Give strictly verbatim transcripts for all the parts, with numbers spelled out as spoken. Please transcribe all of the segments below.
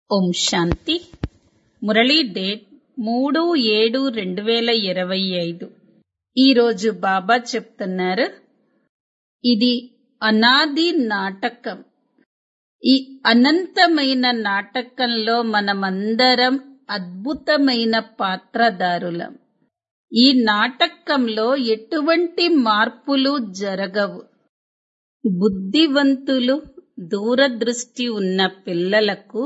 ఓం శాంతి. Murali date మూడు ఏడు రెండు వేల ఇరవై ఐదు. ఈరోజు బాబా చెప్తున్నారు, ఇది అనాది నాటకం. ఈ అనంతమైన నాటకంలో మనమందరం అద్భుతమైన పాత్రధారులం. ఈ నాటకంలో ఎటువంటి మార్పులు జరగవు. బుద్ధివంతులు, దూరదృష్టి ఉన్న పిల్లలకు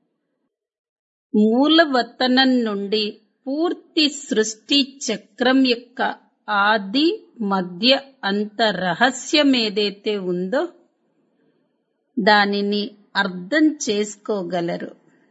మూలవతనం నుండి పూర్తి సృష్టి చక్రం యొక్క ఆది, మధ్య, అంత రహస్యం ఏదైతే ఉందో దానిని అర్థం చేసుకోగలరు.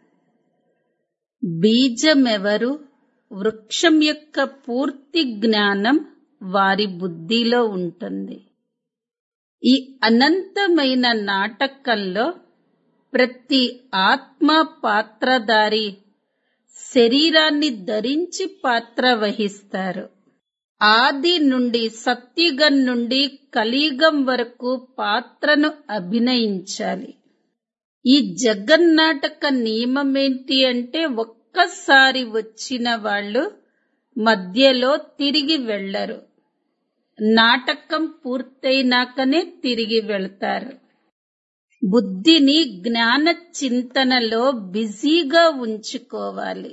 బీజమెవరు? వృక్షం యొక్క పూర్తి జ్ఞానం వారి బుద్ధిలో ఉంటుంది. ఈ అనంతమైన నాటకంలో ప్రతి ఆత్మ పాత్రధారి శరీరాన్ని ధరించి పాత్ర వహిస్తారు. ఆది నుండి సత్యుగం నుండి కలియుగం వరకు పాత్రను అభినయించాలి. ఈ జగన్నాటక నియమం ఏంటి అంటే, ఒక్కసారి వచ్చిన వాళ్ళు మధ్యలో తిరిగి వెళ్లరు. నాటకం పూర్తయినాకనే తిరిగి వెళ్తారు. బుద్ధిని జ్ఞాన చింతనలో బిజీగా ఉంచుకోవాలి.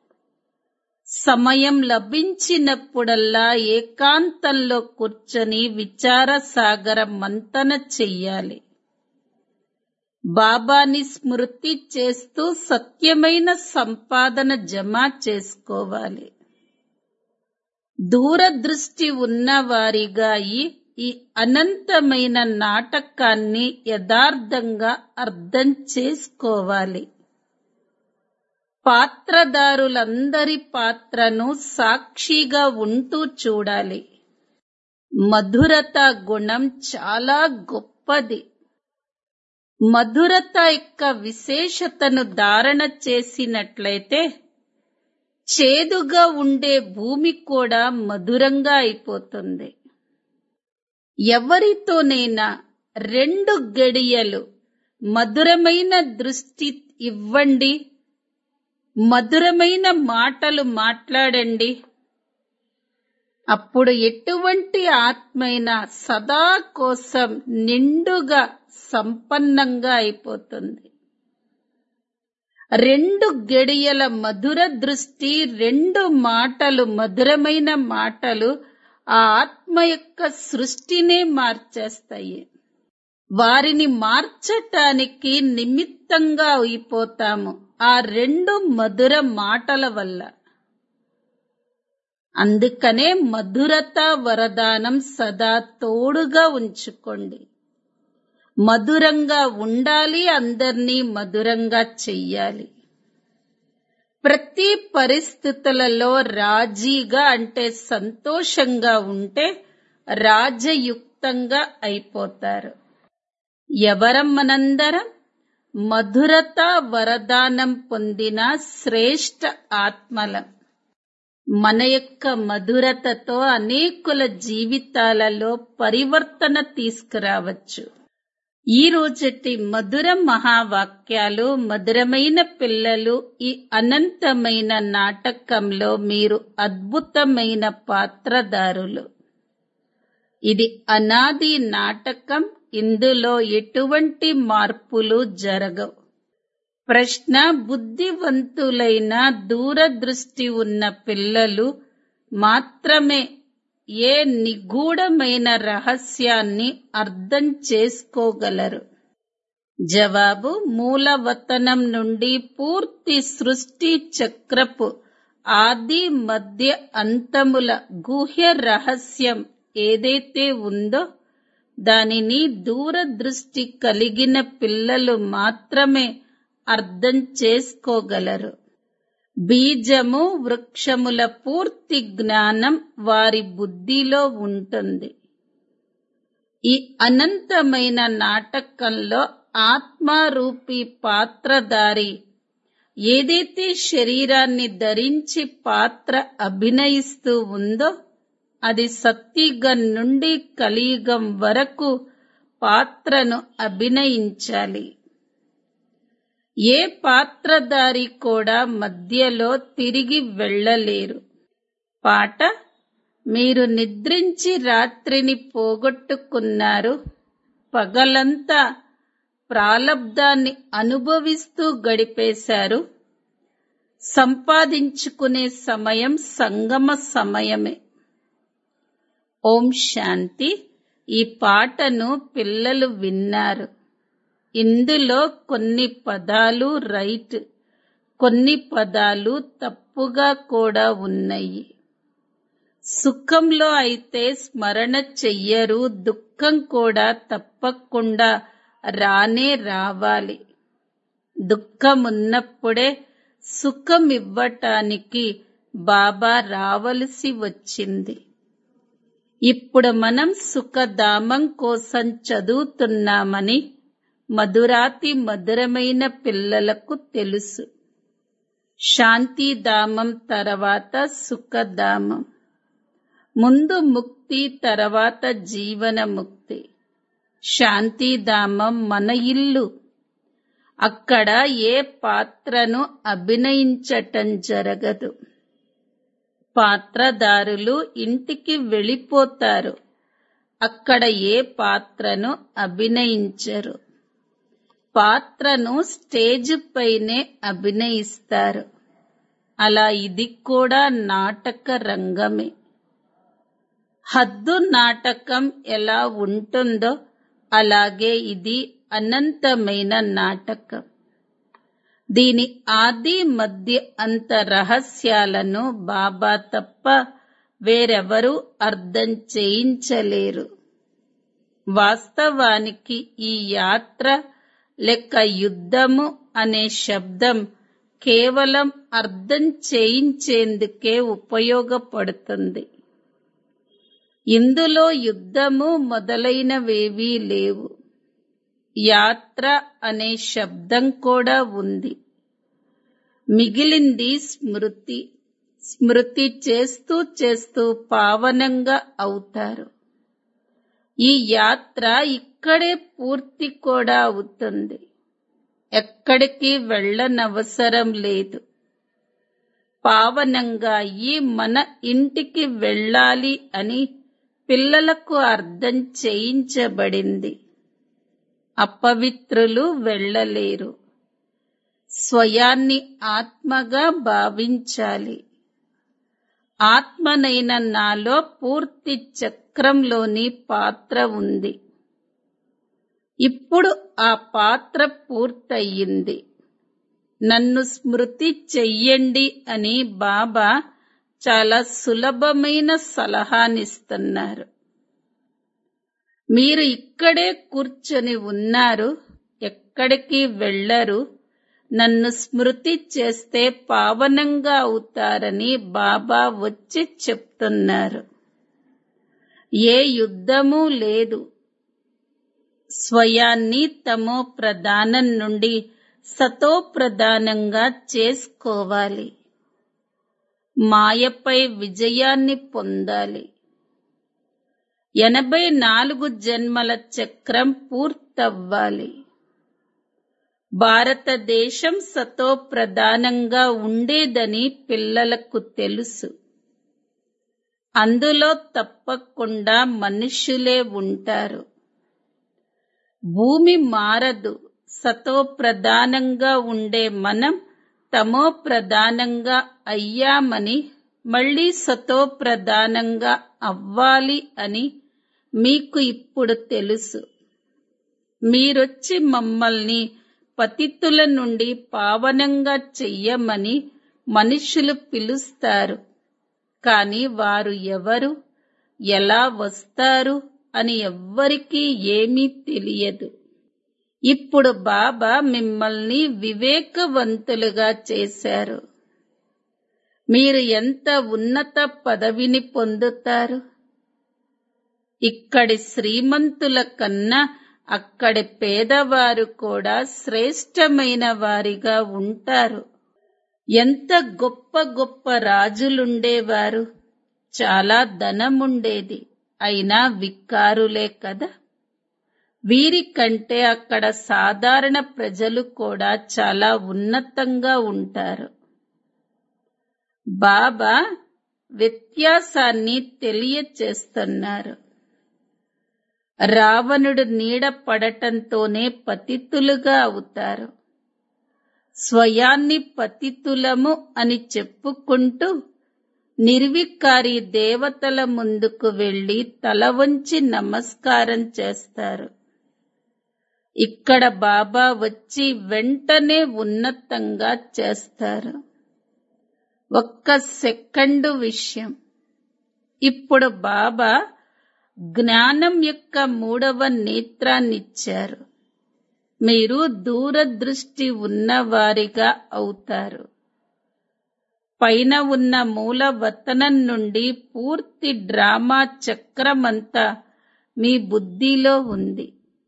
సమయం లభించినప్పుడల్లా ఏకాంతంలో కూర్చొని విచార సాగర మంతన చెయ్యాలి. బాబాని స్మృతి చేస్తూ సత్యమైన సంపాదన జమ చేసుకోవాలి. దూరదృష్టి ఉన్నవారిగా ఈ అనంతమైన నాటకాన్ని యథార్థంగా అర్థం చేసుకోవాలి. పాత్రధారులందరి పాత్రను సాక్షిగా ఉంటూ చూడాలి. మధురత గుణం చాలా గొప్పది. మధురత యొక్క విశేషతను ధారణ చేసినట్లయితే చేదుగా ఉండే భూమి కూడా మధురంగా అయిపోతుంది. ఎవరితోనైనా రెండు గడియలు మధురమైన దృష్టి ఇవ్వండి, మధురమైన మాటలు మాట్లాడండి. అప్పుడు ఎటువంటి ఆత్మైనా సదా కోసం నిండుగా సంపన్నంగా అయిపోతుంది. రెండు గడియల మధుర దృష్టి, రెండు మాటలు, మధురమైన మాటలు ఆ ఆత్మ యొక్క సృష్టినే మార్చేస్తాయి. వారిని మార్చటానికి నిమిత్తంగా అయిపోతాము ఆ రెండు మధుర మాటల వల్ల. అందుకనే మధురత వరదానం సదా తోడుగా ఉంచుకోండి. మధురంగా ఉండాలి, అందర్నీ మధురంగా చెయ్యాలి. ప్రతి పరిస్థితులలో రాజీగా అంటే సంతోషంగా ఉంటే రాజయుక్తంగా అయిపోతారు. ఎవరం మనందరం? మధురత వరదానం పొందిన శ్రేష్ఠ ఆత్మలం. మన యొక్క మధురతతో అనేకుల జీవితాలలో పరివర్తన తీసుకురావచ్చు. ఈ రోజటి మధుర మహావాక్యాలు, మధురమైన పిల్లలు, ఈ అనంతమైన నాటకంలో మీరు అద్భుతమైన పాత్రధారులు. ఇది అనాది నాటకం. ఇందులో ఎటువంటి మార్పులు జరగవు. ప్రశ్న: బుద్ధివంతులైన దూరదృష్టి ఉన్న పిల్లలు మాత్రమే ఏ నిగూఢమైన రహస్యాన్ని అర్థం చేసుకోగలరు? జవాబు: మూలవతనం నుండి పూర్తి సృష్టి చక్రపు ఆది, మధ్య, అంతముల గుహ్య రహస్యం ఏదైతే ఉందో దానిని దూరదృష్టి కలిగిన పిల్లలు మాత్రమే అర్థం చేసుకోగలరు. బీజము, వృక్షముల పూర్తి జ్ఞానం వారి బుద్ధిలో ఉంటుంది. ఈ అనంతమైన నాటకంలో ఆత్మారూపీ పాత్రధారి ఏదైతే శరీరాన్ని ధరించి పాత్ర అభినయిస్తూ ఉందో అది సత్యుగం నుండి కలియుగం వరకు పాత్రను అభినయించాలి. ఏ పాత్రధారి కూడా మధ్యలో తిరిగి వెళ్ళలేరు. పాట: మీరు నిద్రించి రాత్రిని పోగొట్టుకున్నారు, పగలంతా ప్రాలబ్ధాన్ని అనుభవిస్తూ గడిపేశారు. సంపాదించుకునే సమయం సంగమ సమయమే. ఓం శాంతి. ఈ పాటను పిల్లలు విన్నారు. ఇందులో కొన్ని పదాలు రైట్, కొన్ని పదాలు తప్పుగా కూడా ఉన్నాయి. సుఖంలో అయితే స్మరణ చెయ్యరు, దుఃఖం కూడా తప్పకుండా రానే రావాలి. దుఃఖమున్నప్పుడే సుఖం ఇవ్వటానికి బాబా రావలసి వచ్చింది. ఇప్పుడు మనం సుఖధామం కోసం చదువుతున్నామని మధురాతి మధురమైన పిల్లలకు తెలుసు. శాంతిధామం తర్వాత సుఖధామం. ముందు ముక్తి, తర్వాత జీవన ముక్తి. శాంతిధామం మన ఇల్లు. అక్కడ ఏ పాత్రను అభినయించటం జరగదు. పాత్రధారులు ఇంటికి వెళ్ళిపోతారు. అక్కడ ఏ పాత్రను అభినయించరు. పాత్రను స్టేజ్ పైనే అభినయిస్తారు. అలా ఇది కూడా నాటక రంగమే. హద్దు నాటకం ఎలా ఉంటుందో అలాగే ఇది అనంతమైన నాటకం. దీని ఆది మధ్య అంత రహస్యాలను బాబా తప్ప వేరెవరూ అర్థం చేయించలేరు. వాస్తవానికి ఈ యాత్ర లెక్క యుద్ధము అనే శబ్దం కేవలం అర్థం చేయించేందుకే ఉపయోగపడుతుంది. ఇందులో యుద్ధము మొదలైనవేవీ లేవు. యాత్ర అనే శబ్దం కూడా ఉంది. మిగిలింది స్మృతి. స్మృతి చేస్తూ చేస్తూ పావనంగా అవుతారు. ఈ యాత్ర ఇక్కడే పూర్తి కూడా అవుతుంది. ఎక్కడికి వెళ్ళనవసరం లేదు. పావనంగా అయ్యి మన ఇంటికి వెళ్ళాలి అని పిల్లలకు అర్థం చేయించబడింది. అపవిత్రులు వెళ్ళలేరు. స్వయాన్ని ఆత్మగా భావించాలి. ఆత్మనైన నాలో పూర్తి చక్రంలోని పాత్ర ఉంది. ఇప్పుడు ఆ పాత్ర పూర్తయింది. నన్ను స్మృతి చెయ్యండి అని బాబా చాలా సులభమైన సలహానిస్తున్నారు. మీరు ఇక్కడే కూర్చొని ఉన్నారు, ఎక్కడికి వెళ్ళరు. నన్ను స్మృతి చేస్తే పావనంగా అవుతారని బాబా వచ్చి చెప్తున్నారు. ఏ యుద్ధమూ లేదు. స్వయాన్ని తమో ప్రధానం నుండి సతో ప్రధానంగా చేసుకోవాలి. మాయపై విజయాన్ని పొందాలి. ఎనభై నాలుగు జన్మల చక్రం పూర్తవ్వాలి. భారతదేశం సతో ప్రధానంగా ఉండేదని పిల్లలకు తెలుసు. అందులో తప్పకుండా మనుష్యులే ఉంటారు. భూమి మారదు. సతో ప్రధానంగా ఉండే మనం తమో ప్రధానంగా అయ్యామని, మళ్ళీ సతో ప్రధానంగా అవ్వాలి అని మీకు ఇప్పుడు తెలుసు. మీరొచ్చి మమ్మల్ని పతితుల నుండి పావనంగా చెయ్యమని మనుషులు పిలుస్తారు. కాని వారు ఎవరు, ఎలా వస్తారు అని ఎవ్వరికీ ఏమీ తెలియదు. ఇప్పుడు బాబా మిమ్మల్ని వివేకవంతులుగా చేశారు. మీరు ఎంత ఉన్నత పదవిని పొందుతారు. ఇక్కడి శ్రీమంతుల కన్నా అక్కడి పేదవారు కూడా శ్రేష్టమైన వారిగా ఉంటారు. ఎంత గొప్ప గొప్ప రాజులుండేవారు. చాలా ధనముండేది, అయినా వికారులే కదా. వీరికంటే అక్కడ సాధారణ ప్రజలు కూడా చాలా ఉన్నతంగా ఉంటారు. బాబా వ్యత్యాసాన్ని తెలియచేస్తున్నారు. రావణుడు నీడ పడటంతోనే పతితులుగా అవుతారు. స్వయాన్ని పతితులము అని చెప్పుకుంటూ నిర్వికారి దేవతల ముందుకు వెళ్లి తల వంచి నమస్కారం చేస్తారు. ఇక్కడ బాబా వచ్చి వెంటనే ఉన్నతంగా చేస్తారు. ఒక్క సెకండు విషయం. ఇప్పుడు బాబా జ్ఞానం యొక్క మూడవ నేత్రాన్నిచ్చారు. మీరు దూరదృష్టి ఉన్నవారిగా అవుతారు. పైన ఉన్న మూలవతనం నుండి పూర్తి డ్రామా చక్రమంతా మీ బుద్ధిలో ఉంది.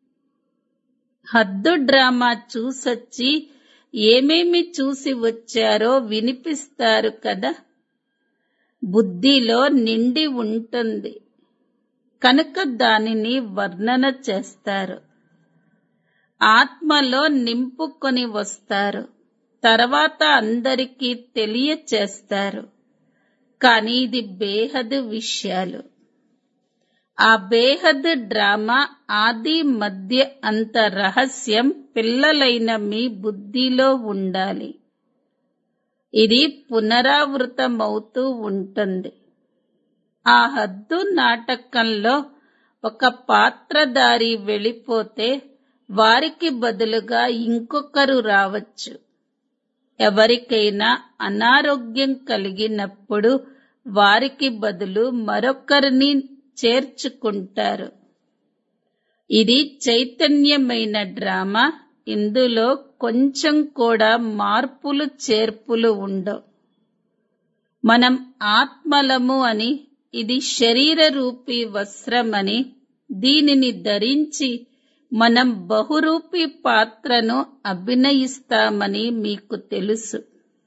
హద్దు డ్రామా చూసొచ్చి ఏమేమి చూసి వచ్చారో వినిపిస్తారు కదా. బుద్ధిలో నిండి ఉంటుంది కనుక దానిని వర్ణన చేస్తారు. ఆత్మలో నింపుకొని వస్తారు. తర్వాత అందరికీ తెలియచేస్తారు. కానీ ఇది బేహద్ విషయాలు. ఆ బేహద్ డ్రామా ఆది మధ్య అంత రహస్యం పిల్లలైన మీ బుద్ధిలో ఉండాలి. ఇది పునరావృతమవుతూ ఉంటుంది. ఆ హద్దు నాటకంలో ఒక పాత్రధారి వెళ్ళిపోతే వారికి బదులుగా ఇంకొకరు రావచ్చు. ఎవరికైనా అనారోగ్యం కలిగినప్పుడు వారికి బదులు మరొకరిని చేర్చుకుంటారు. ఇది చైతన్యమైన డ్రామా. ఇందులో కొంచెం కూడా మార్పులు చేర్పులు ఉండవు. మనం ఆత్మలము అని, ఇది శరీర రూపీ వస్త్రమని, దీనిని ధరించి మనం బహురూపీ పాత్రను అభినయిస్తామని మీకు తెలుసు.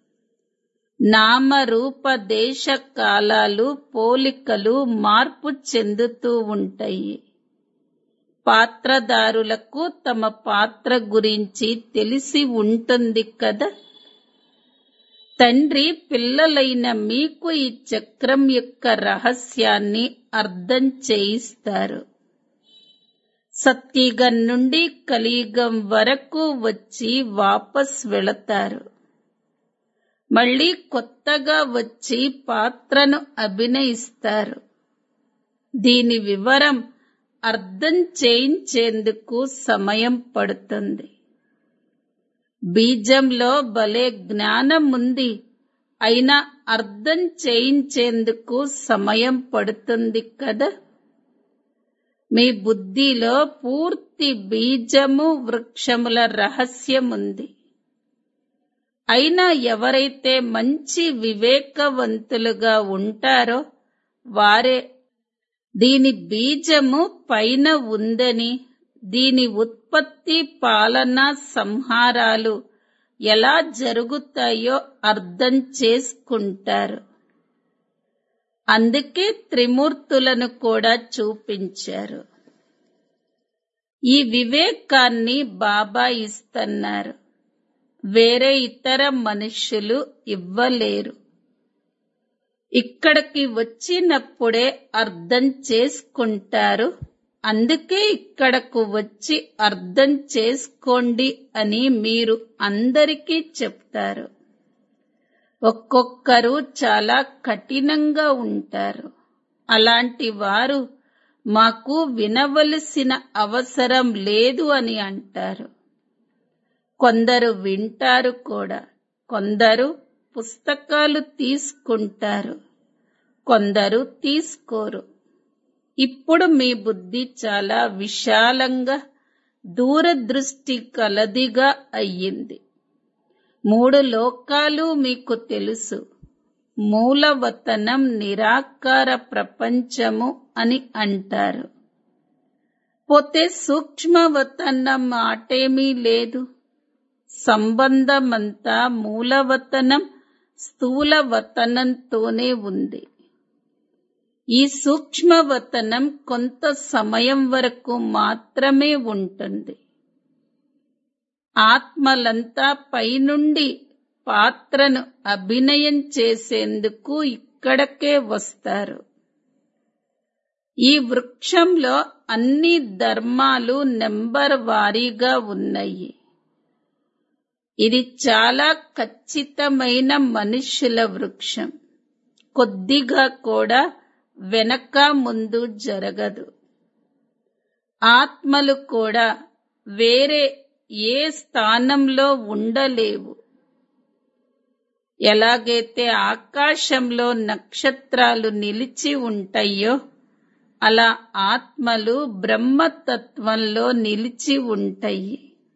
నామరూప దేశ కాలాలు పోలికలు మార్పు చెందుతూ ఉంటాయి. పాత్రదారులకు తమ పాత్ర గురించి తెలిసి ఉంటుంది కదా. తండ్రి పిల్లలైన మీకు ఈ చక్రం యొక్క రహస్యాన్ని అర్థం చేయిస్తారు. సత్యుగం నుండి కలియుగం వరకు వచ్చి వాపస్ వెళతారు. మళ్ళీ కొత్తగా వచ్చి పాత్రను అభినయిస్తారు. దీని వివరం అర్థం చేయించేందుకు సమయం పడుతుంది. బీజంలో భలే జ్ఞానం ఉంది, అయినా అర్థం చేయించేందుకు సమయం పడుతుంది కదా. మీ బుద్ధిలో పూర్తి బీజము వృక్షముల రహస్యం ఉంది. అయినా ఎవరైతే మంచి వివేకవంతులుగా ఉంటారో వారే దీని బీజము పైన ఉందని, దీని ఉత్పత్తి పాలన సంహారాలు ఎలా జరుగుతాయో అర్థం చేసుకుంటారు. అందుకే త్రిమూర్తులను కూడా చూపించారు. ఈ వివేకాన్ని బాబా ఇస్తున్నారు. వేరే ఇతర మనుష్యులు ఇవ్వలేరు. ఇక్కడికి వచ్చినప్పుడే అర్థం చేసుకుంటారు. అందుకే ఇక్కడకు వచ్చి అర్థం చేసుకోండి అని మీరు అందరికీ చెప్తారు. ఒక్కొక్కరు చాలా కఠినంగా ఉంటారు. అలాంటి వారు మాకు వినవలసిన అవసరం లేదు అని అంటారు. కొందరు వింటారు కూడా. కొందరు పుస్తకాలు తీసుకుంటారు, కొందరు తీసుకోరు. ఇప్పుడు మీ బుద్ధి చాలా విశాలంగా దూరదృష్టి కలదిగా అయ్యింది. మూడు లోకాలు మీకు తెలుసు. మూలవతనం నిరాకార ప్రపంచము అని అంటారు. పోతే సూక్ష్మవతనం మాటేమీ లేదు. సంబంధమంతా మూలవతనం స్థూలవతనంతోనే ఉంది. ఈ సూక్ష్మవతనం కొంత సమయం వరకు మాత్రమే ఉంటుంది. ఆత్మలంతా పైనుండి పాత్రను అభినయం చేసేందుకు ఇక్కడకే వస్తారు. ఈ వృక్షంలో అన్ని ధర్మాలు నెంబర్ వారీగా ఉన్నాయి. ఇది చాలా ఖచ్చితమైన మనుష్యుల వృక్షం. కొద్దిగా కూడా వెనక ముందు జరగదు. ఆత్మలు కూడా వేరే ఏ స్థానంలో ఉండలేవు. ఎలాగైతే ఆకాశంలో నక్షత్రాలు నిలిచి ఉంటాయో అలా ఆత్మలు బ్రహ్మతత్వంలో నిలిచి ఉంటాయి.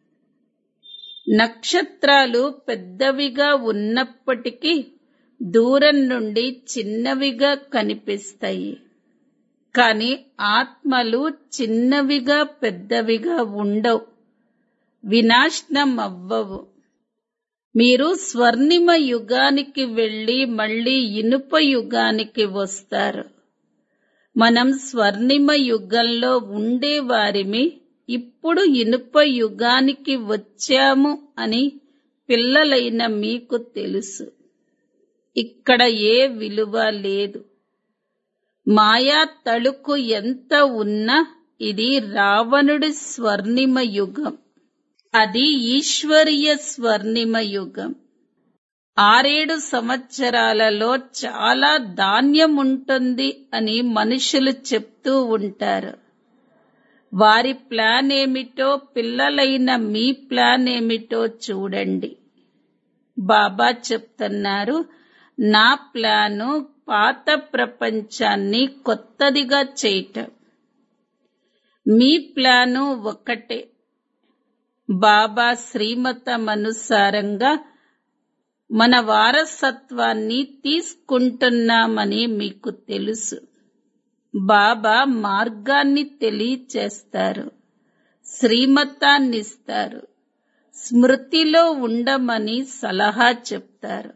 నక్షత్రాలు పెద్దవిగా ఉన్నప్పటికీ దూరం నుండి చిన్నవిగా కనిపిస్తాయి. కాని ఆత్మలు చిన్నవిగా పెద్దవిగా ఉండవు, వినాశనం అవ్వవు. మీరు స్వర్ణిమ యుగానికి వెళ్లి మళ్లీ ఇనుప యుగానికి వస్తారు. మనం స్వర్ణిమ యుగంలో ఉండేవారిమి, ఇప్పుడు ఇనుప యుగానికి వచ్చాము అని పిల్లలైన మీకు తెలుసు. ఇక్కడ ఏ విలువ లేదు. మాయా తళుకు ఎంత ఉన్నా ఇది రావణుడి స్వర్ణిమ యుగం. అది ఈశ్వరీయ స్వర్ణిమ యుగం. ఆరేడు సంవత్సరాలలో చాలా ధాన్యం ఉంటుంది అని మనుషులు చెప్తూ ఉంటారు. వారి ప్లాన్ ఏమిటో, పిల్లలైన మీ ప్లాన్ ఏమిటో చూడండి. బాబా చెప్తున్నారు, నా ప్లాను పాత ప్రపంచాన్ని కొత్తదిగా చేయటం. మీ ప్లాను ఒకటే. బాబా శ్రీమతమనుసారంగా మన వారసత్వాన్ని తీసుకుంటున్నామని మీకు తెలుసు. బాబా మార్గాన్ని తెలియచేస్తారు, శ్రీమతాన్నిస్తారు, స్మృతిలో ఉండమని సలహా చెప్తారు.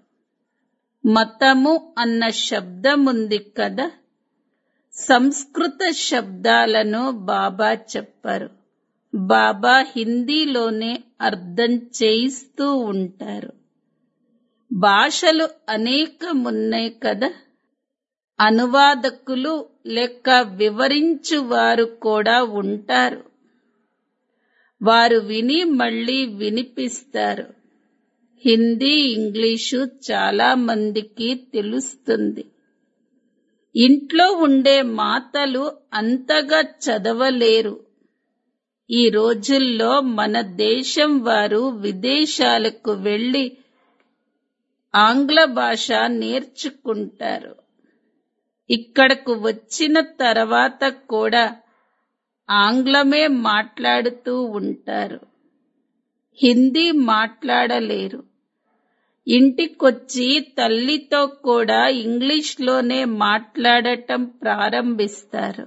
మతము అన్న శబ్దముంది కదా, సంస్కృత శబ్దాలను బాబా చెప్పరు. బాబా హిందీలోనే అర్థం చేయిస్తూ ఉంటారు. భాషలు అనేకమున్నాయి కదా, అనువాదకులు లేక వివరించువారు కూడా ఉంటారు. వారు విని మళ్ళీ వినిపిస్తారు. హిందీ, ఇంగ్లీషు చాలా మందికి తెలుస్తుంది. ఇంట్లో ఉండే మాతలు అంతగా చదవలేరు. ఈ రోజుల్లో మన దేశం వారు విదేశాలకు వెళ్లి ఆంగ్ల భాష నేర్చుకుంటారు. ఇక్కడకు వచ్చిన తర్వాత కూడా ఆంగ్లమే మాట్లాడుతూ ఉంటారు. హిందీ మాట్లాడలేరు. ఇంటికొచ్చి తల్లితో కూడా ఇంగ్లీష్లోనే మాట్లాడటం ప్రారంభిస్తారు.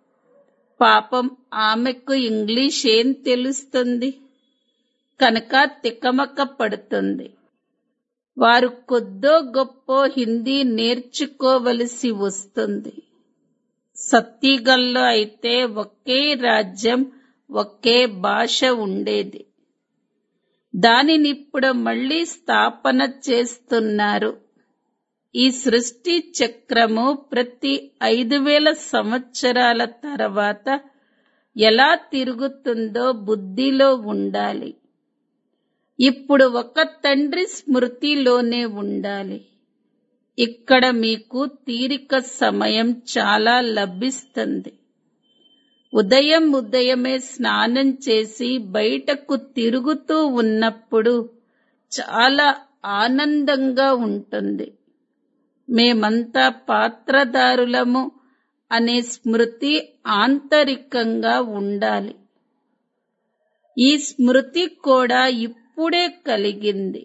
పాపం ఆమెకు ఇంగ్లీష్ ఏం తెలుస్తుంది కనుక తికమక పడుతుంది. వారు కొద్దో గొప్పో హిందీ నేర్చుకోవలసి వస్తుంది. సత్యుగంలో అయితే ఒకే రాజ్యం, ఒకే భాష ఉండేది. దానినిప్పుడు మళ్లీ స్థాపన చేస్తున్నారు. ఈ సృష్టి చక్రము ప్రతి ఐదు వేల సంవత్సరాల తర్వాత ఎలా తిరుగుతుందో బుద్ధిలో ఉండాలి. ఇప్పుడు ఒక తండ్రి స్మృతిలోనే ఉండాలి. ఇక్కడ మీకు తీరిక సమయం చాలా లభిస్తుంది. ఉదయం ఉదయమే స్నానం చేసి బయటకు తిరుగుతూ ఉన్నప్పుడు చాలా ఆనందంగా ఉంటుంది. మేమంతా పాత్రదారులము అనే స్మృతి ఆంతరికంగా ఉండాలి. ఈ స్మృతి కూడా ఇప్పుడే కలిగింది.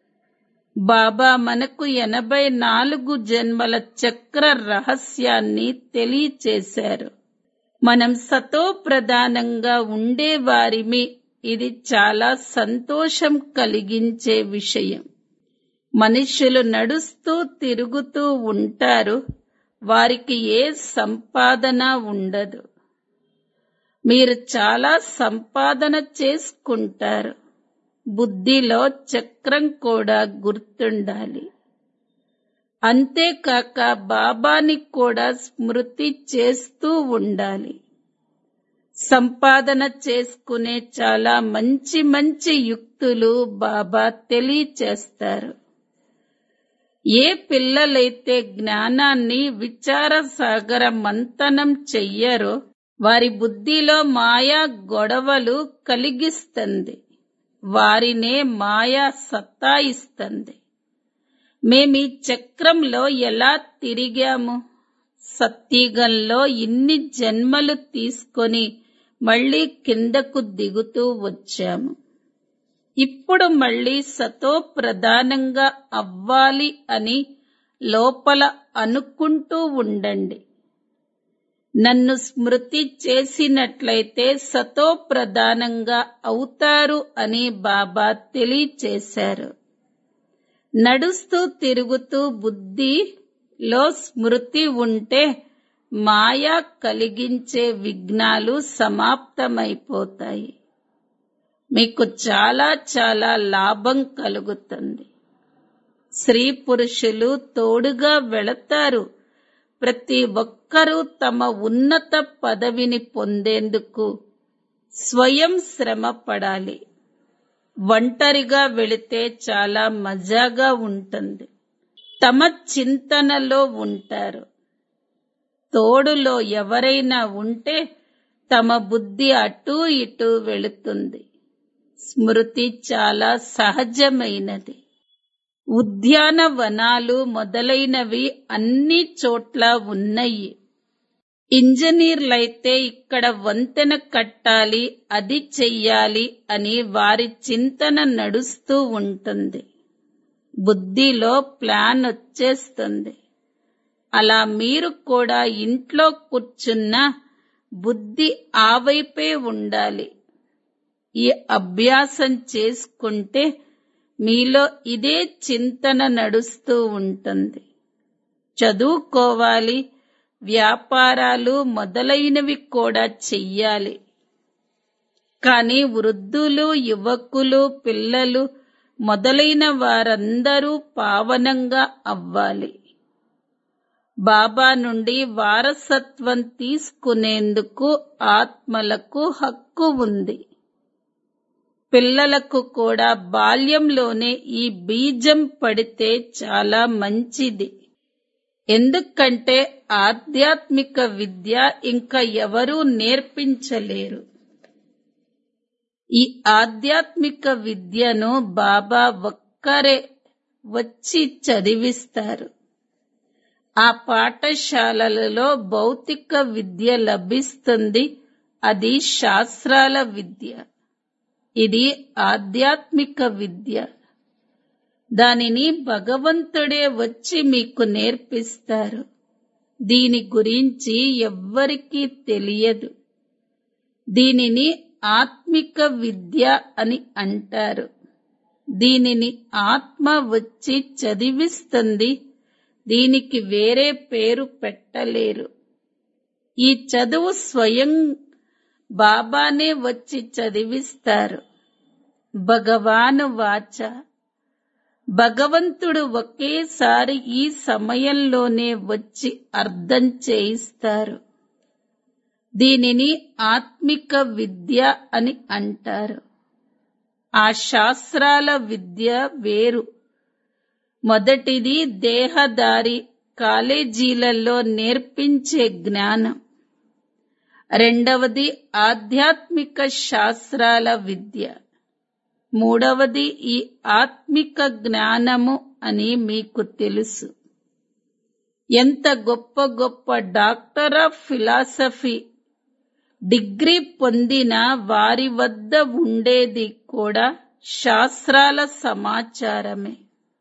బాబా మనకు ఎనభై నాలుగు జన్మల చక్ర రహస్యాన్ని తెలియచేశారు. మనం సతో ప్రధానంగా ఉండేవారిమి. ఇది చాలా సంతోషం కలిగించే విషయం. మనుష్యులు నడుస్తూ తిరుగుతూ ఉంటారు. వారికి ఏ సంపాదన ఉండదు. మీరు చాలా సంపాదన చేసుకుంటారు. బుద్ధిలో చక్రం కూడా గుర్తుండాలి. అంతేకాక బాబాని కూడా స్మృతి చేస్తూ ఉండాలి. సంపాదన చేసుకునే చాలా మంచి మంచి యుక్తులు బాబా తెలియచేస్తారు. ఏ పిల్లలైతే జ్ఞానాన్ని విచార సాగర మంతనం చెయ్యరో వారి బుద్ధిలో మాయా గొడవలు కలిగిస్తుంది. వారినే మాయా సతాయిస్తుంది. మేమీ చక్రంలో ఎలా తిరిగాము? సత్యుగంలో ఇన్ని జన్మలు తీసుకొని మళ్ళీ కిందకు దిగుతూ వచ్చాము. ఇప్పుడు మళ్ళీ సతో ప్రధానంగా అవ్వాలి అని లోపల అనుకుంటూ ఉండండి. నన్ను స్మృతి చేసినట్లయితే సతో ప్రధానంగా అవుతారు అని బాబా తెలియచేశారు. నడుస్తూ తిరుగుతూ బుద్ధిలో స్మృతి ఉంటే మాయా కలిగించే విఘ్నాలు సమాప్తమైపోతాయి. మీకు చాలా చాలా లాభం కలుగుతుంది. స్త్రీ పురుషులు తోడుగా వెళతారు. ప్రతి ఒక్కరూ తమ ఉన్నత పదవిని పొందేందుకు స్వయం శ్రమ పడాలి. ఒంటరిగా వెళితే చాలా మజాగా ఉంటుంది. తమ చింతనలో ఉంటారు. తోడులో ఎవరైనా ఉంటే తమ బుద్ధి అటూ ఇటూ వెళుతుంది. స్మృతి చాలా సహజమైనది. ఉద్యానవనాలు మొదలైనవి అన్ని చోట్ల ఉన్నాయి. ఇంజనీర్లైతే ఇక్కడ వంతెన కట్టాలి, అది చెయ్యాలి అని వారి చింతన నడుస్తూ ఉంటుంది. బుద్ధిలో ప్లాన్ వచ్చేస్తుంది. అలా మీరు కూడా ఇంట్లో కూర్చున్న బుద్ధి ఆ వైపే ఉండాలి. ఈ అభ్యాసం చేసుకుంటే మీలో ఇదే చింతన నడుస్తూ ఉంటుంది. చదువుకోవాలి, వ్యాపారాలు మొదలైనవి కూడా చెయ్యాలి. కానీ వృద్ధులు, యువకులు, పిల్లలు మొదలైన వారందరూ పావనంగా అవ్వాలి. బాబా నుండి వారసత్వం తీసుకునేందుకు ఆత్మలకు హక్కు ఉంది. పిల్లలకు కూడా బాల్యంలోనే ఈ బీజం పడితే చాలా మంచిది. ఎందుకంటే ఆధ్యాత్మిక విద్య ఇంకా ఎవరూ నేర్పించలేరు. ఈ ఆధ్యాత్మిక విద్యను బాబా ఒక్కరే వచ్చి చదివిస్తారు. ఆ పాఠశాలలలో భౌతిక విద్య లభిస్తుంది. అది శాస్త్రాల విద్య. ఇది ఆధ్యాత్మిక విద్య. దానిని భగవంతుడే వచ్చి మీకు నేర్పిస్తారు. దీని గురించి ఎవ్వరికీ తెలియదు. దీనిని ఆత్మిక విద్య అని అంటారు. దీనిని ఆత్మ వచ్చి చదివిస్తుంది. దీనికి వేరే పేరు పెట్టలేరు. ఈ చదువు స్వయం బాబానే వచ్చి చదివిస్తారు. భగవాను వాచ, భగవంతుడు ఒకేసారి ఈ సమయంలోనే వచ్చి అర్థం చేయిస్తారు. దీనిని ఆత్మిక విద్య అని అంటారు. ఆ శాస్త్రాల విద్య వేరు. మొదటిది దేహదారి కాలేజీలలో నేర్పించే జ్ఞానం. రెండవది ఆధ్యాత్మిక శాస్త్రాల విద్య. మూడవది ఈ ఆత్మిక జ్ఞానము అని మీకు తెలుసు. ఎంత గొప్ప గొప్ప డాక్టర్ ఆఫ్ ఫిలాసఫీ డిగ్రీ పొందిన వారి వద్ద ఉండేది కూడా శాస్త్రాల సమాచారమే.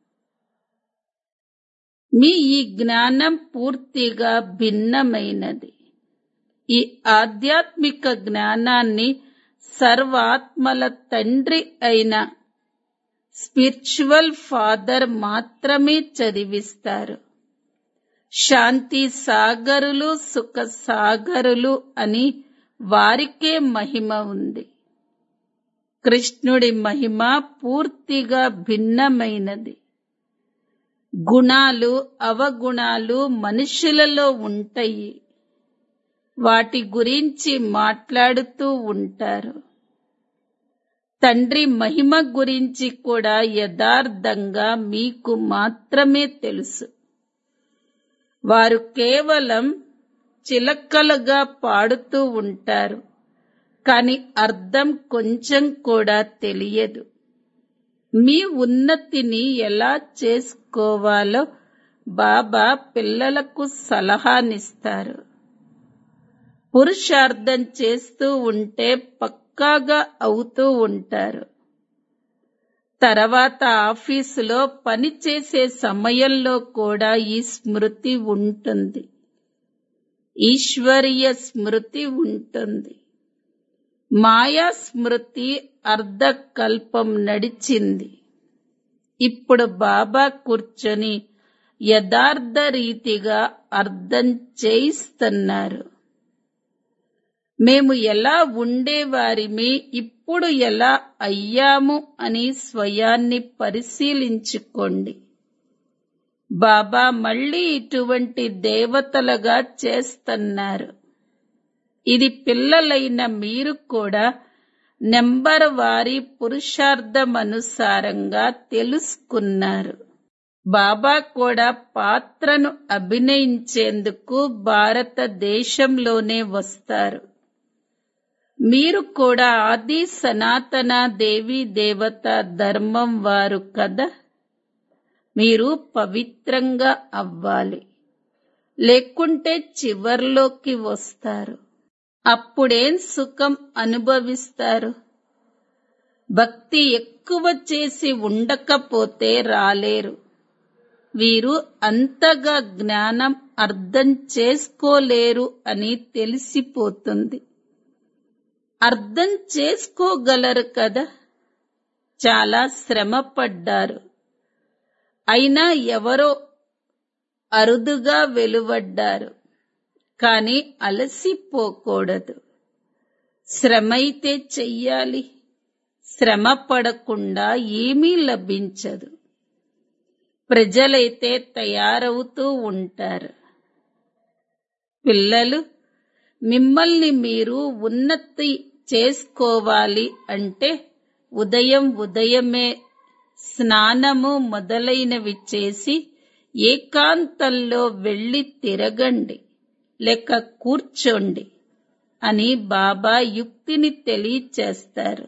మీ ఈ జ్ఞానం పూర్తిగా భిన్నమైనది. ఈ ఆధ్యాత్మిక జ్ఞానాన్ని సర్వాత్మల తండ్రి అయిన స్పిరిచువల్ ఫాదర్ మాత్రమే చదివిస్తారు. శాంతి సాగరులు, సుఖ సాగరులు అని వారికే మహిమ ఉంది. కృష్ణుడి మహిమ పూర్తిగా భిన్నమైనది. గుణాలు, అవగుణాలు మనుషులలో ఉంటాయి. వాటి గురించి మాట్లాడుతూ ఉంటారు. తండ్రి మహిమ గురించి కూడా యథార్థంగా మీకు మాత్రమే తెలుసు. వారు కేవలం చిలకలుగా పాడుతూ ఉంటారు, కాని అర్థం కొంచెం కూడా తెలియదు. మీ ఉన్నతిని ఎలా చేసుకోవాలో బాబా పిల్లలకు సలహానిస్తారు. పురుషార్థం చేస్తూ ఉంటే పక్కాగా అవుతూ ఉంటారు. తర్వాత ఆఫీసులో పనిచేసే సమయంలో కూడా ఈ స్మృతి ఉంటుంది. ఈశ్వరీయ స్మృతి ఉంటుంది. మాయా స్మృతి అర్ధకల్పం నడిచింది. ఇప్పుడు బాబా కూర్చొని యథార్థ రీతిగా అర్థం చేయిస్తున్నారు. మేము ఎలా ఉండేవారిమి, ఇప్పుడు ఎలా అయ్యాము అని స్వయాన్ని పరిశీలించుకోండి. బాబా మళ్ళీ ఇటువంటి దేవతలుగా చేస్తున్నారు. ఇది పిల్లలైన మీరు కూడా నెంబర్ వారి పురుషార్థమనుసారంగా తెలుసుకున్నారు. బాబా కూడా పాత్రను అభినయించేందుకు భారతదేశంలోనే వస్తారు. మీరు కూడా ఆది సనాతన దేవీ దేవత ధర్మం వారు కదా. మీరు పవిత్రంగా అవ్వాలి, లేకుంటే చివర్లోకి వస్తారు. అప్పుడేం సుఖం అనుభవిస్తారు? భక్తి ఎక్కువ చేసి ఉండకపోతే రాలేరు. వీరు అంతగా జ్ఞానం అర్థం చేసుకోలేరు అని తెలిసిపోతుంది. అర్థం చేసుకోగలరు కదా. చాలా శ్రమ పడ్డారు, అయినా ఎవరో అరుదుగా వెలువడ్డారు. కాని అలసిపోకూడదు. శ్రమైతే చెయ్యాలి. శ్రమ పడకుండా ఏమీ లభించదు. ప్రజలైతే తయారవుతూ ఉంటారు. పిల్లలు, మిమ్మల్ని మీరు ఉన్నతి చేసుకోవాలి అంటే ఉదయం ఉదయమే స్నానము మొదలైనవి చేసి ఏకాంతంలో వెళ్ళి తిరగండి, లేక కూర్చోండి అని బాబా యుక్తిని తెలియచేస్తారు.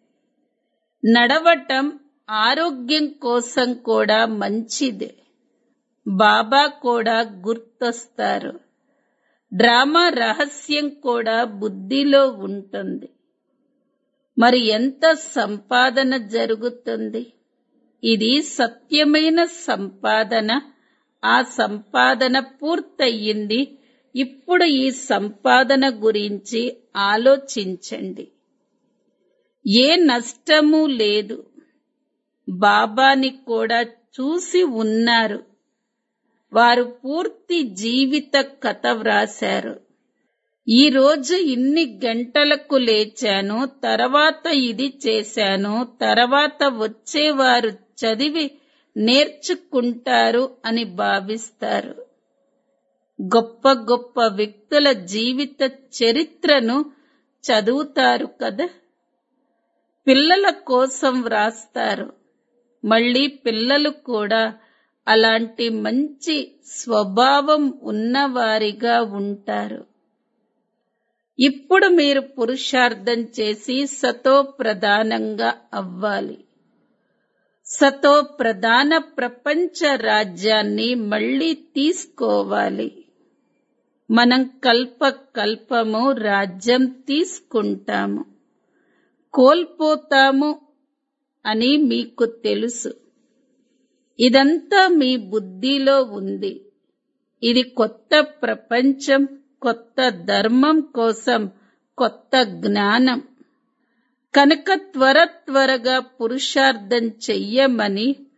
నడవటం ఆరోగ్యం కోసం కూడా మంచిదే. బాబా కూడా గుర్తొస్తారు. డ్రామా రహస్యం కూడా బుద్ధిలో ఉంటుంది. మరి ఎంత సంపాదన జరుగుతుంది? ఇది సత్యమైన సంపాదన. ఆ సంపాదన పూర్తయింది. ఇప్పుడు ఈ సంపాదన గురించి ఆలోచించండి. ఏ నష్టము లేదు. బాబాని కూడా చూసి ఉన్నారు. వారు పూర్తి జీవిత కథ వ్రాశారు. ఈ రోజు ఇన్ని గంటలకు లేచాను, తర్వాత ఇది చేశాను, తర్వాత వచ్చేవారు చదివి నేర్చుకుంటారు అని భావిస్తారు. గొప్ప గొప్ప వ్యక్తుల జీవిత చరిత్రను చదువుతారు కదా. పిల్లల కోసం వ్రాస్తారు. మళ్ళీ పిల్లలు కూడా అలాంటి మంచి స్వభావం ఉన్నవారిగా ఉంటారు. ఇప్పుడు మీరు పురుషార్థం చేసి సతో ప్రధానంగా అవ్వాలి. సతో ప్రధాన ప్రపంచ రాజ్యాన్ని మళ్ళీ తీసుకోవాలి. మనం కల్ప కల్పము రాజ్యం తీసుకుంటాము, కోల్పోతాము అని మీకు తెలుసు. ఇదంతా మీ బుద్ధిలో ఉంది. ఇది కొత్త ప్రపంచం, కొత్త ధర్మం కోసం కొత్త జ్ఞానం. కనుక త్వర త్వరగా పురుషార్థం చెయ్యమని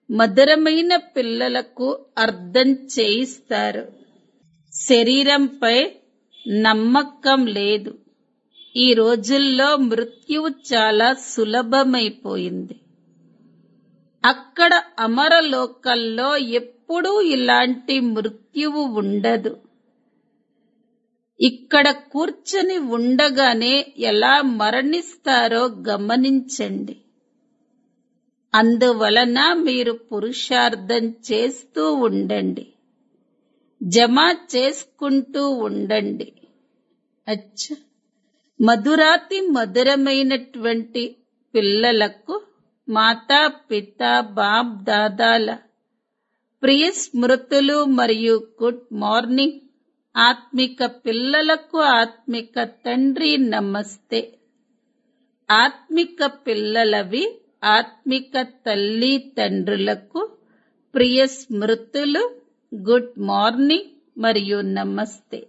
మధురమైన పిల్లలకు అర్థం చేయిస్తారు. శరీరంపై నమ్మకం లేదు. ఈ రోజుల్లో మృత్యువు చాలా సులభమైపోయింది. అక్కడ అమరలోకంలో ఎప్పుడూ ఇలాంటి మృత్యువు ఉండదు. ఇక్కడ కూర్చొని ఉండగానే ఎలా మరణిస్తారో గమనించండి. అందువలన మీరు పురుషార్థం చేస్తూ ఉండండి, జమ చేసుకుంటూ ఉండండి. అచ్చ, మధురాతి మధురమైనటువంటి పిల్లలకు మాతా పిత బాప్ దాదాల ప్రియ స్మృతులు మరియు గుడ్ మార్నింగ్. ఆత్మిక పిల్లలకు ఆత్మిక తండ్రి నమస్తే. ఆత్మిక పిల్లలవి ఆత్మిక తల్లి తండ్రులకు ప్రియ స్మృతులు, గుడ్ మార్నింగ్ మరియు నమస్తే.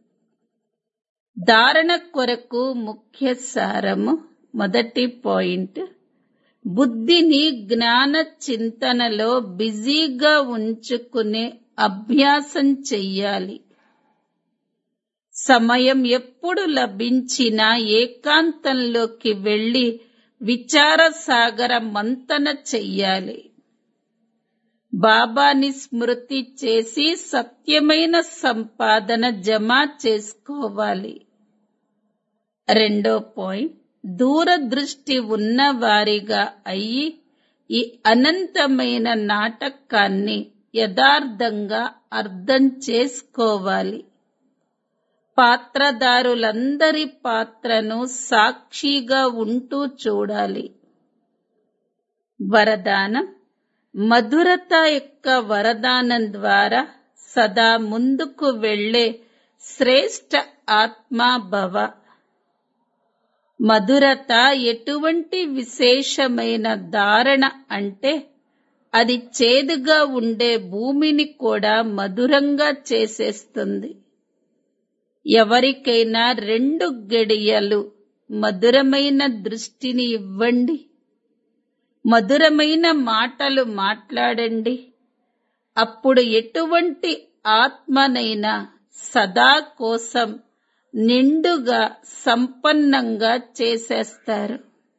ధారణ కొరకు ముఖ్య సారము. మొదటి పాయింట్, బుద్ధిని జ్ఞాన చింతనలో బిజీగా ఉంచుకునే అభ్యాసం చెయ్యాలి. సమయం ఎప్పుడు లభించినా ఏకాంతంలోకి వెళ్లి విచారసాగర మంతన చెయ్యాలి. బాబాని స్మృతి చేసి సత్యమైన సంపాదన జమ చేసుకోవాలి. రెండో పాయింట్, దూరదృష్టి ఉన్నవారిగా అయ్యి ఈ అనంతమైన నాటకాన్ని యథార్థంగా అర్థం చేసుకోవాలి. పాత్రదారులందరి పాత్రను సాక్షిగా ఉంటూ చూడాలి. వరదానం, మధురత యొక్క వరదానం ద్వారా సదా ముందుకు వెళ్లే శ్రేష్ఠ ఆత్మా భవ. మధురత ఎటువంటి విశేషమైన ధారణ అంటే అది చేదుగా ఉండే భూమిని కూడా మధురంగా చేసేస్తుంది. ఎవరికైనా రెండు గడియలు మధురమైన దృష్టిని ఇవ్వండి, మధురమైన మాటలు మాట్లాడండి. అప్పుడు ఎటువంటి ఆత్మనైనా సదా కోసం నిండుగా సంపన్నంగా చేసేస్తారు.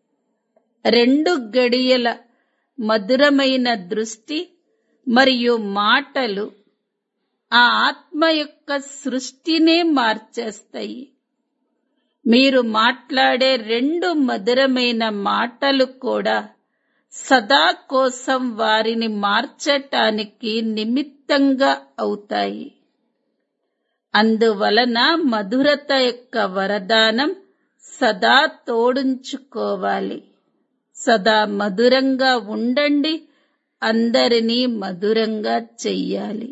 రెండు గడియల మధురమైన దృష్టి మరియు మాటలు ఆ ఆత్మ యొక్క సృష్టినే మార్చేస్తాయి. మీరు మాట్లాడే రెండు మధురమైన మాటలు కూడా సదా కోసం వారిని మార్చటానికి నిమిత్తంగా అవుతాయి. అందువలన మధురత యొక్క వరదానం సదా తోడుంచుకోవాలి. సదా మధురంగా ఉండండి, అందరినీ మధురంగా చెయ్యాలి.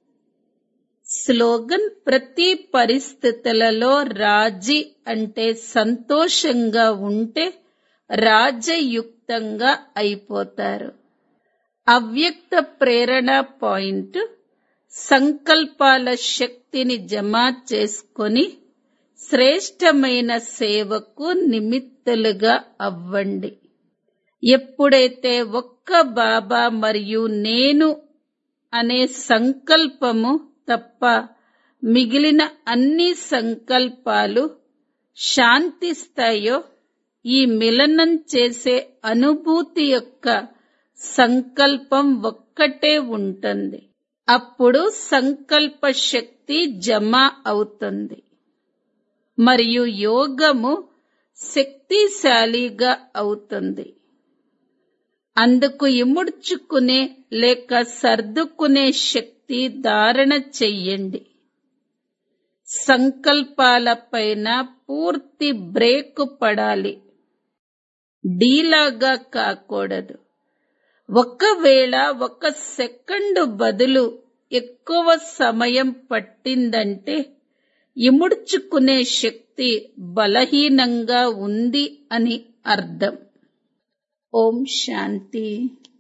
స్లోగన్, ప్రతి పరిస్థితులలో రాజీ అంటే సంతోషంగా ఉంటే రాజయుక్తంగా అయిపోతారు. అవ్యక్త ప్రేరణ పాయింట్, సంకల్పాల శక్తిని జమ చేసుకొని శ్రేష్టమైన సేవకు నిమిత్తులుగా అవ్వండి. ఎప్పుడైతే ఒక్క బాబా మరియు నేను అనే సంకల్పము తప్ప మిగిలిన అన్ని సంకల్పాలు శాంతిస్తాయో, ఈ మిలనం చేసే అనుభూతి యొక్క సంకల్పం ఒక్కటే ఉంటుంది. అప్పుడు సంకల్ప శక్తి జమ అవుతుంది మరియు యోగము శక్తిశాలిగా అవుతుంది. అందుకు ఇముడ్చుకునే లేక సర్దుకునే శక్తి ధారణ చెయ్యండి. సంకల్పాలపైన పూర్తి బ్రేకు పడాలి, డీలాగా కాకూడదు. ఒకవేళ ఒక సెకండు బదులు ఎక్కువ సమయం పట్టిందంటే ఇముడ్చుకునే శక్తి బలహీనంగా ఉంది అని అర్థం. ఓం శాంతి.